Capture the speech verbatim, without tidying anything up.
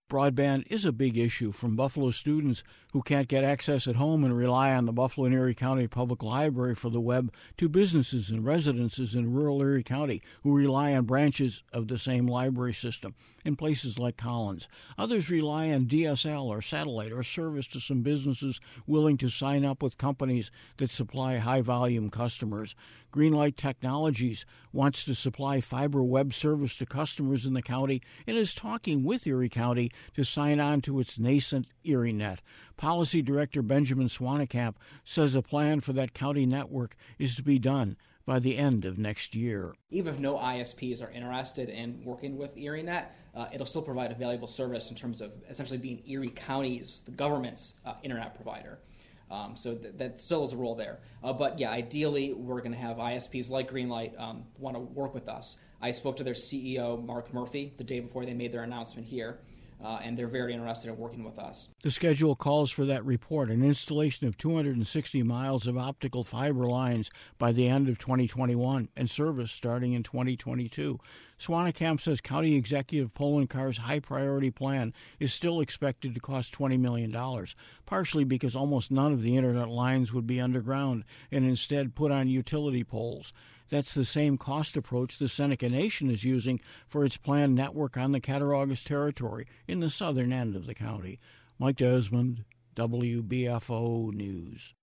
Broadband is a big issue from Buffalo students who can't get access at home and rely on the Buffalo and Erie County Public Library for the web to businesses and residences in rural Erie County who rely on branches of the same library system in places like Collins. Others rely on D S L or satellite or service to some businesses willing to sign up with companies that supply high-volume customers. Greenlight Technologies wants to supply fiber web service to customers in the county and is talking with Erie County to sign on to its nascent ErieNet. Policy Director Benjamin Swanekamp says a plan for that county network is to be done by the end of next year. Even if no I S Ps are interested in working with ErieNet, uh, it'll still provide a valuable service in terms of essentially being Erie County's, the government's uh, internet provider. Um, so th- that still is a role there. Uh, but yeah, ideally, we're going to have I S Ps like Greenlight um, want to work with us. I spoke to their C E O, Mark Murphy, the day before they made their announcement here. Uh, and they're very interested in working with us. The schedule calls for that report, an installation of two hundred sixty miles of optical fiber lines by the end of twenty twenty-one and service starting in twenty twenty-two. Swanekamp says County Executive Poloncar's high-priority plan is still expected to cost twenty million dollars, partially because almost none of the internet lines would be underground and instead put on utility poles. That's the same cost approach the Seneca Nation is using for its planned network on the Cattaraugus Territory in the southern end of the county. Mike Desmond, W B F O News.